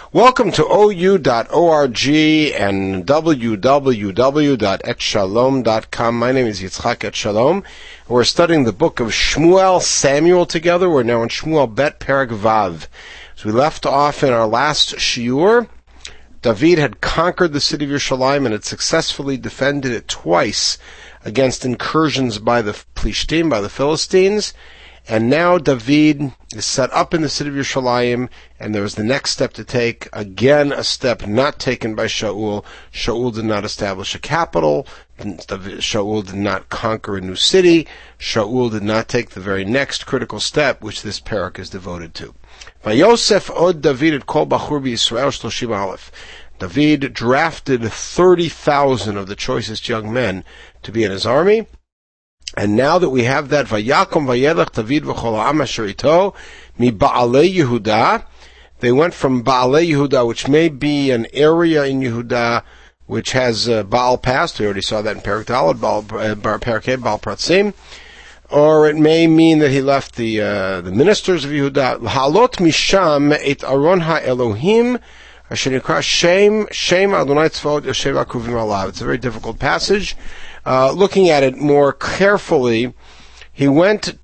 Welcome to OU.org and www.etshalom.com. My name is Yitzchak Etshalom. We're studying the book of Shmuel Samuel together. We're now in Shmuel Bet Perek Vav. So we left off in our last shiur. David had conquered the city of Yerushalayim and had successfully defended it twice against incursions by the Plishtim, by the Philistines. And now David is set up in the city of Yerushalayim, and there was the next step to take. Again, a step not taken by Shaul. Shaul did not establish a capital. Shaul did not conquer a new city. Shaul did not take the very next critical step, which this parak is devoted to. Vayosef od David et kol bachur b'Yisrael shloshim aleph. David drafted 30,000 of the choicest young men to be in his army. And now that we have that, Vayakom vayelech David v'chol ha'am asher ito mi Baalei Yehuda, they went from Baalei Yehuda, which may be an area in Yehuda which has Baal past. We already saw that in Perek Daled, Perek Hey, Baal Pratzim. Or it may mean that he left the ministers of Yehuda. Halot misham et Aron ha'Elohim asher nikra Shem Adonai Tzvaot Yoshev HaKruvim Alav. It's a very difficult passage. Looking at it more carefully, he went from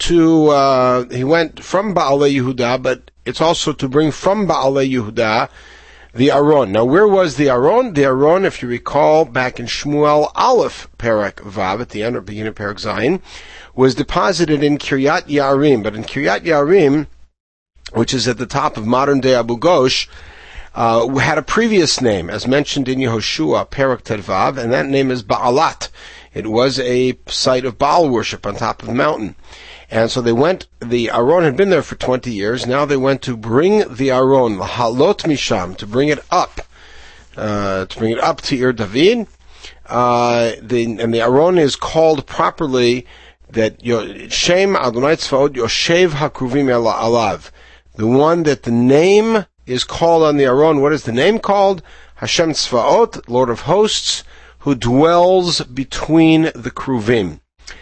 Baalei Yehuda, but it's also to bring from Baalei Yehuda the Aron. Now, where was the Aron? The Aron, if you recall, back in Shmuel Aleph Perek Vav, at the end or beginning of Perek Zayin, was deposited in Kiryat Yarim. But in Kiryat Yarim, which is at the top of modern-day Abu Ghosh, had a previous name, as mentioned in Yehoshua, Perek Vav, and that name is Baalat. It was a site of Baal worship on top of the mountain. And so the Aron had been there for 20 years. Now they went to bring the Aron, the Halot Misham, to bring it up to Ir David. And the Aron is called properly that Shem Adonai Tzvaot Yoshev HaKruvim Alav. The one that the name is called on the Aron. What is the name called? Hashem Tzvaot, Lord of Hosts, who dwells between the Kruvim.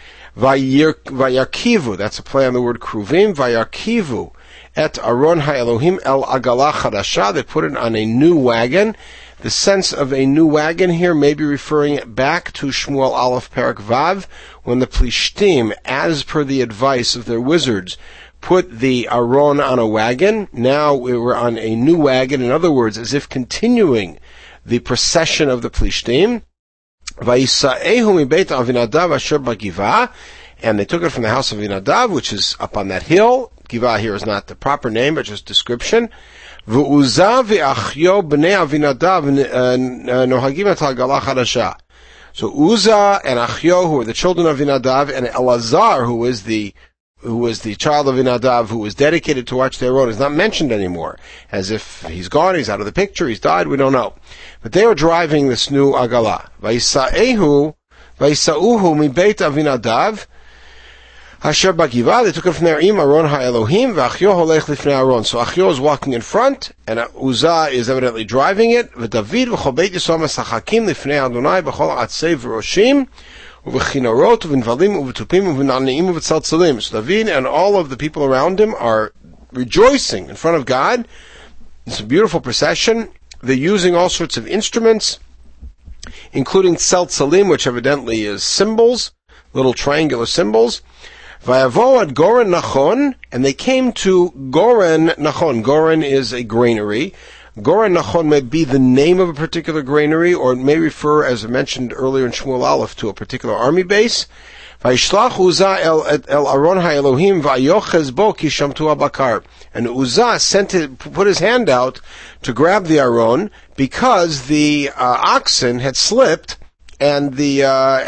Vayarkivu, that's a play on the word Kruvim. Vayarkivu et Aron HaElohim el Agalah Chadasha. They put it on a new wagon. The sense of a new wagon here may be referring back to Shmuel Aleph Perek Vav, when the Plishtim, as per the advice of their wizards, put the Aron on a wagon. Now we were on a new wagon. In other words, as if continuing the procession of the Plishtim. Vayisa'ehu mi beit Avinadav asher b'givah, and they took it from the house of Avinadav, which is up on that hill. Givah here is not the proper name, but just description. V'Uzzah ve'achyo b'nei Avinadav nohagim et ha'agalah chadasha. So Uzzah and Achyo, who are the children of Avinadav, and Elazar, who was the child of Avinadav, who was dedicated to watch their own, is not mentioned anymore. As if he's gone, he's out of the picture, he's died, we don't know. But they were driving this new Agalah. Vayisa'uhu mi beit Avinadav, asher b'givah, they took it from there, im Aron ha'Elohim, v'achyo holech lifnei Aron. So Achyo is walking in front, and Uzzah is evidently driving it. V'David v'chol beit Yisrael mesachakim lifnei Adonai b'chol atzei v'roshim, uv'chinarot uv'nvalim uv'tupim uv'na'neim uv'tzaltzalim. So David and all of the people around him are rejoicing in front of God. It's a beautiful procession. They're using all sorts of instruments, including tzaltzalim, which evidently is cymbals, little triangular cymbals. Vayavo ad Goren Nachon, and they came to Goren Nachon. Goren is a granary. Goren Nachon may be the name of a particular granary, or it may refer, as I mentioned earlier in Shmuel Aleph, to a particular army base. Vayishlach Uzzah el Aron ha'Elohim va'yochez bo ki shamtu abakar. And Uzzah put his hand out to grab the Aron because the oxen had slipped and the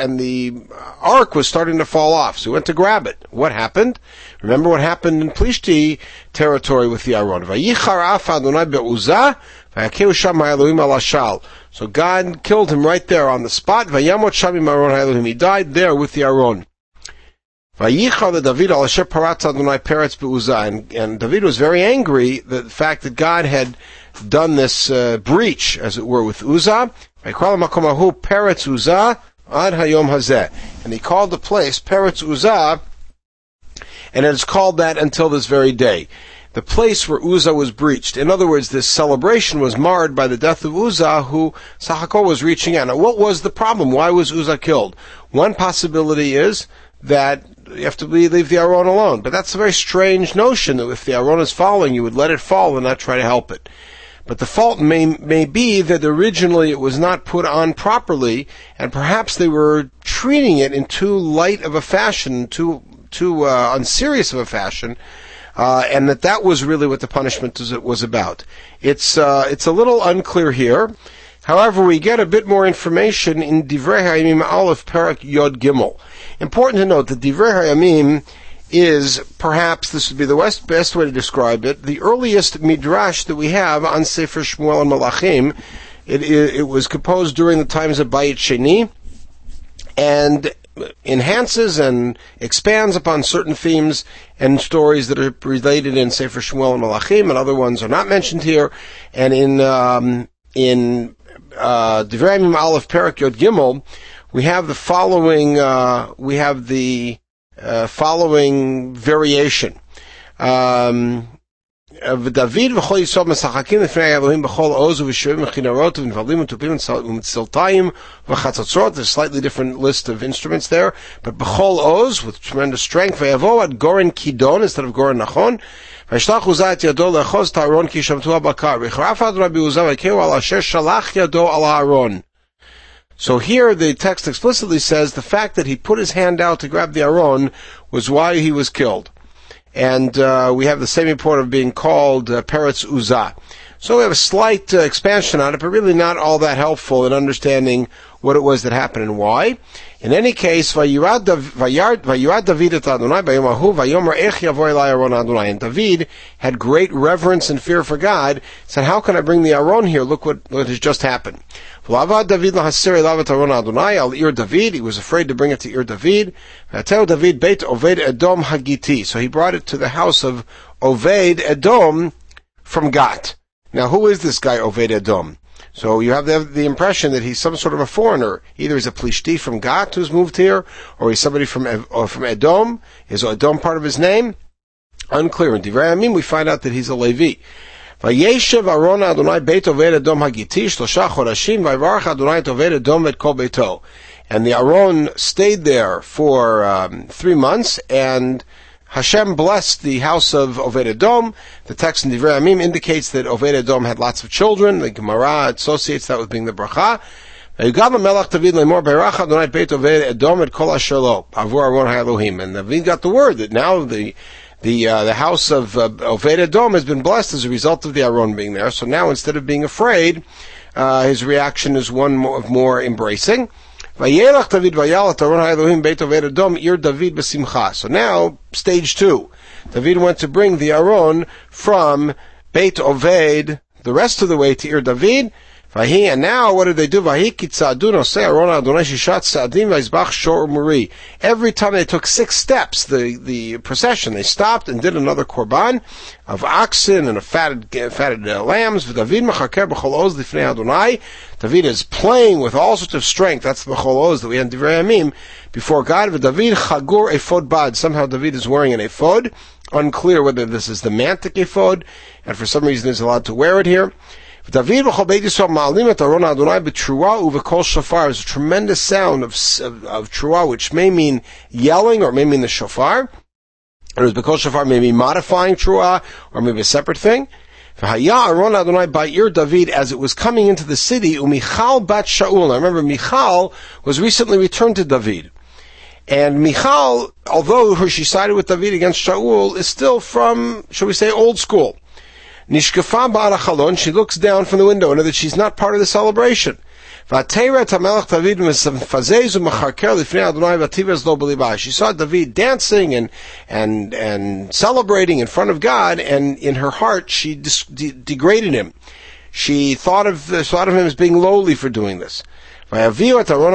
ark was starting to fall off. So he went to grab it. What happened? Remember what happened in Plishti territory with the Aron. Vayichar af Adonai be'Uzzah vayakeu sham ha'Elohim al hashal. So God killed him right there on the spot. Vayamot sham im Aron ha'Elohim. He died there with the Aron. Vayichar leDavid al asher paratz Adonai peretz be'Uzzah. And David was very angry the fact that God had done this breach, as it were, with Uzzah. Vayikra lemakom hahu peretz Uzzah ad hayom hazeh. And he called the place Peretz Uzzah, and it is called that until this very day. the place where Uzzah was breached. In other words, this celebration was marred by the death of Uzzah, who Sachakol was reaching out. Now, what was the problem? Why was Uzzah killed? One possibility is that you have to leave the Aron alone. But that's a very strange notion, that if the Aron is falling, you would let it fall and not try to help it. But the fault may be that originally it was not put on properly, and perhaps they were treating it in too light of a fashion, too unserious of a fashion, and that was really what the punishment was about. It's a little unclear here. However, we get a bit more information in Divrei Hayamim Aleph Perak Yod Gimel. Important to note that Divrei Hayamim is, perhaps this would be the best way to describe it, the earliest midrash that we have on Sefer Shmuel and Malachim. It was composed during the times of Bayit Sheni, and enhances and expands upon certain themes and stories that are related in Sefer Shmuel and Malachim, and other ones are not mentioned here. And in Divrei Hayamim Aleph Perak Yod Gimel, we have the following. Following variation. David v'chol Yisrael mesachakim lefnei Elohim b'chol oz u'v'shurim v'chinarot v'nvalim u'tupim u'mitziltayim v'chatzotzrot. There's a slightly different list of instruments there, but b'chol oz, with tremendous strength, v'yavo ad goren kidon instead of goren nachon, v'yishlach Uzzah et yado le'achos ta'aron ki shamtu ha'bakar v'charaf ad Rabbi Uzzah v'keu al asher shalach yado al ha'aron. So here the text explicitly says the fact that he put his hand out to grab the Aron was why he was killed. And we have the same report of being called Peretz Uzzah. So we have a slight expansion on it, but really not all that helpful in understanding what it was that happened and why. In any case, Vayirad David et Adonai bayom hahu vayomer ech yavo elai Aron Adonai. And David had great reverence and fear for God. He said, how can I bring the Aron here? Look what has just happened. David lahasir elav Aron Adonai al Ir David. He was afraid to bring it to Ir David. V'ateu David beit Oved Edom Hagiti. So he brought it to the house of Oved Edom from Gat. Now, who is this guy Oved Edom? So you have the impression that he's some sort of a foreigner. Either he's a Plishti from Gat who's moved here, or he's somebody from Edom. Is Edom part of his name? Unclear. In Divrei Hayamim, we find out that he's a Levi. Vayeshev Aron Adonai beit Oved Edom Hagiti shlosha chodashim vayvarach Adonai et Oved Edom et kol beito. And the Aron stayed there for 3 months, and Hashem blessed the house of Oved Edom. The text in Divrei Hayamim indicates that Oved Edom had lots of children. The Gemara associates that with being the bracha. And David got the word that now the house of Oved Edom has been blessed as a result of the Aron being there. So now, instead of being afraid, his reaction is one of more embracing. So now, stage 2. David went to bring the Aron from Beit Oved the rest of the way to Ir David. And now, what did they do? Every time they took 6 steps, the procession, they stopped and did another korban of oxen and of fatted lambs. David is playing with all sorts of strength. That's the b'chol oz that we had in Divrei Hayamim before God. David chagur ephod bad. Somehow David is wearing an ephod. Unclear whether this is the mantic ephod, and for some reason is allowed to wear it here. David v'chol beit Yisrael ma'alim et Aron Adonai b'truah uv'kol shofar. There's a tremendous sound of truah, which may mean yelling or may mean the shofar. And b'kol shofar may be modifying truah or maybe a separate thing. V'haya Aron Adonai by Ir David as it was coming into the city. Umichal bat Shaul. Now remember, Michal was recently returned to David. And Michal, although she sided with David against Shaul, is still from, shall we say, old school. Nishkafa ba'al hachalon, she looks down from the window and knows that she's not part of the celebration. She saw David dancing and celebrating in front of God, and in her heart she degraded him. She thought of him as being lowly for doing this. So they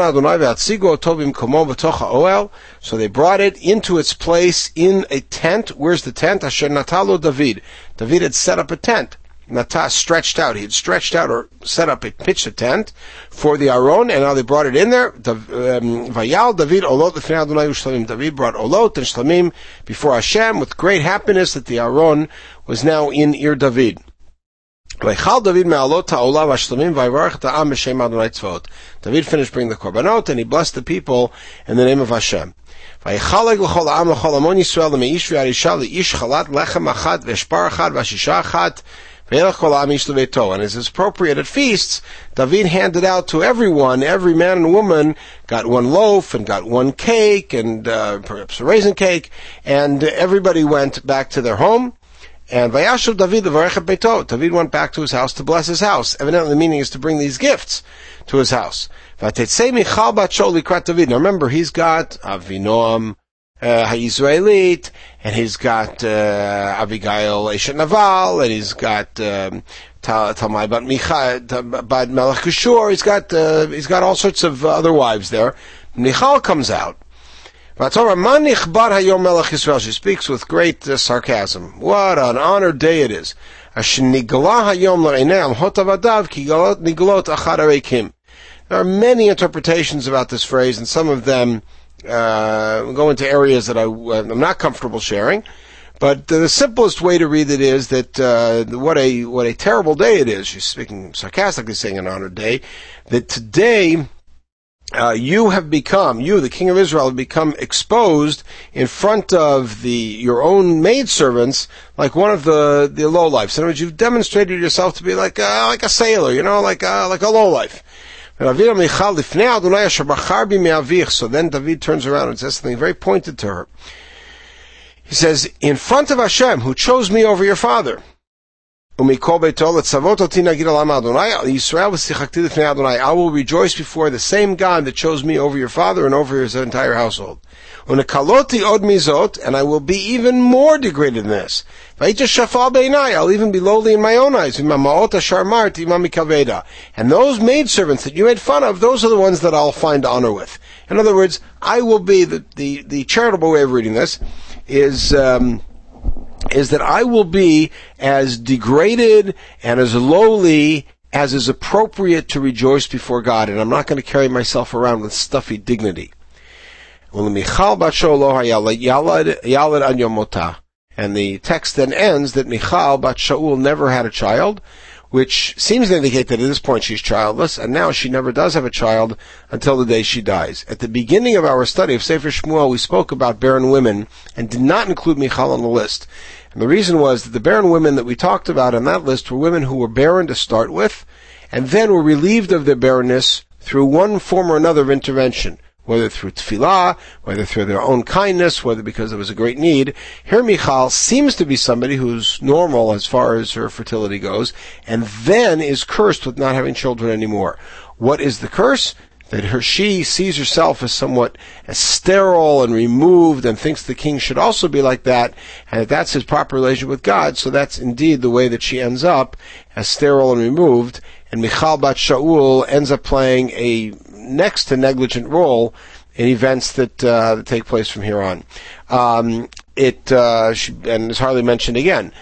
brought it into its place in a tent. Where's the tent? Asher natalo David. David had set up a tent. Natah, stretched out. He had stretched out or set up pitched a tent for the Aron, and now they brought it in there. Vayal David olot lefnei Adonai u'shlamim. David brought olot and shlamim before Hashem with great happiness that the Aron was now in Ir David. Vaychal David me'alot ha'olav ha'shlamim vayvarach ta'am b'shem Adonai tzvaot. David finished bringing the korbanot, and he blessed the people in the name of Hashem. Vaychaleg l'chol ha'am l'chol amon Yisrael l'meish v'yarisha l'yish chalat lechem achat v'eshpar achat v'ashisha achat. And as is appropriate at feasts, David handed out to everyone, every man and woman got one loaf and got one cake and perhaps a raisin cake, and everybody went back to their home. And Vayashuv David levarech beito. David went back to his house to bless his house. Evidently the meaning is to bring these gifts to his house. Vatetzei Michal bat Shaul likrat David. Now remember, he's got Avinoam HaYisraelit, and he's got Abigail Eshet Naval, and he's got Talmai bat Melech Kushur. He's got all sorts of other wives there. Michal comes out. She speaks with great sarcasm. What an honored day it is. There are many interpretations about this phrase, and some of them go into areas that I'm not comfortable sharing. But the simplest way to read it is that what a terrible day it is. She's speaking sarcastically, saying an honored day. That today you, the king of Israel, have become exposed in front of your own maidservants like one of the lowlifes. In other words, you've demonstrated yourself to be like a sailor, like a lowlife. So then David turns around and says something very pointed to her. He says, in front of Hashem, who chose me over your father, I will rejoice before the same God that chose me over your father and over his entire household. And I will be even more degraded than this. I'll even be lowly in my own eyes. And those maidservants that you made fun of, those are the ones that I'll find honor with. In other words, I will be, the charitable way of reading this is that I will be as degraded and as lowly as is appropriate to rejoice before God, and I'm not going to carry myself around with stuffy dignity. And the text then ends that Michal bat Shaul never had a child, which seems to indicate that at this point she's childless, and now she never does have a child until the day she dies. At the beginning of our study of Sefer Shmuel, we spoke about barren women and did not include Michal on the list. And the reason was that the barren women that we talked about on that list were women who were barren to start with, and then were relieved of their barrenness through one form or another of intervention, whether through tefillah, whether through their own kindness, whether because there was a great need. Here Michal seems to be somebody who's normal as far as her fertility goes, and then is cursed with not having children anymore. What is the curse? That she sees herself as somewhat as sterile and removed, and thinks the king should also be like that, and that's his proper relationship with God. So that's indeed the way that she ends up, as sterile and removed. And Michal bat Shaul ends up playing a next to negligent role in events that take place from here on. And as Harley mentioned again,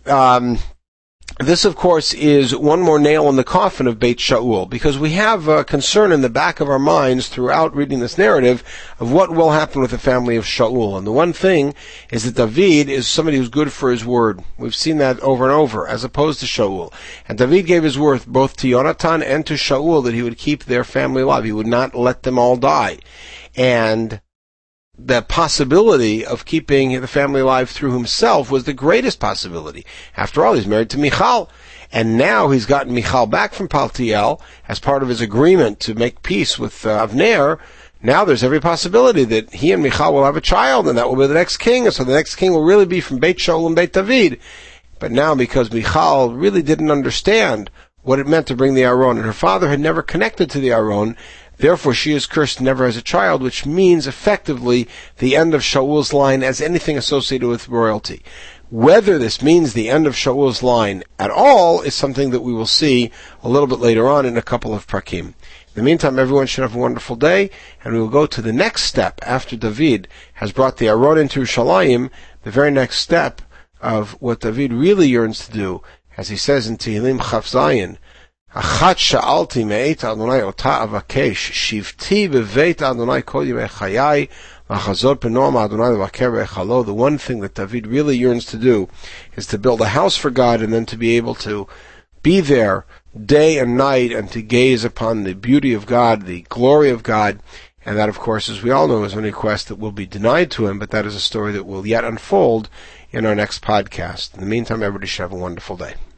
this, of course, is one more nail in the coffin of Beit Shaul, because we have a concern in the back of our minds throughout reading this narrative of what will happen with the family of Shaul. And the one thing is that David is somebody who's good for his word. We've seen that over and over, as opposed to Shaul. And David gave his word both to Yonatan and to Shaul that he would keep their family alive. He would not let them all die. And the possibility of keeping the family alive through himself was the greatest possibility. After all, he's married to Michal, and now he's gotten Michal back from Paltiel as part of his agreement to make peace with Avner. Now there's every possibility that he and Michal will have a child, and that will be the next king, and so the next king will really be from Beit Shaul and Beit David. But now, because Michal really didn't understand what it meant to bring the Aron, and her father had never connected to the Aron, therefore, she is cursed never as a child, which means effectively the end of Shaul's line as anything associated with royalty. Whether this means the end of Shaul's line at all is something that we will see a little bit later on in a couple of prakim. In the meantime, everyone should have a wonderful day, and we will go to the next step after David has brought the Aron into Yerushalayim, the very next step of what David really yearns to do, as he says in Tehillim Chaf Zayin, Achat sha'alti me'et Adonai ota avakesh, shivti beveit Adonai kol yimei chayai, v'chazor penoam Adonai levaker be'echalo. The one thing that David really yearns to do is to build a house for God and then to be able to be there day and night and to gaze upon the beauty of God, the glory of God. And that, of course, as we all know, is a request that will be denied to him, but that is a story that will yet unfold in our next podcast. In the meantime, everybody should have a wonderful day.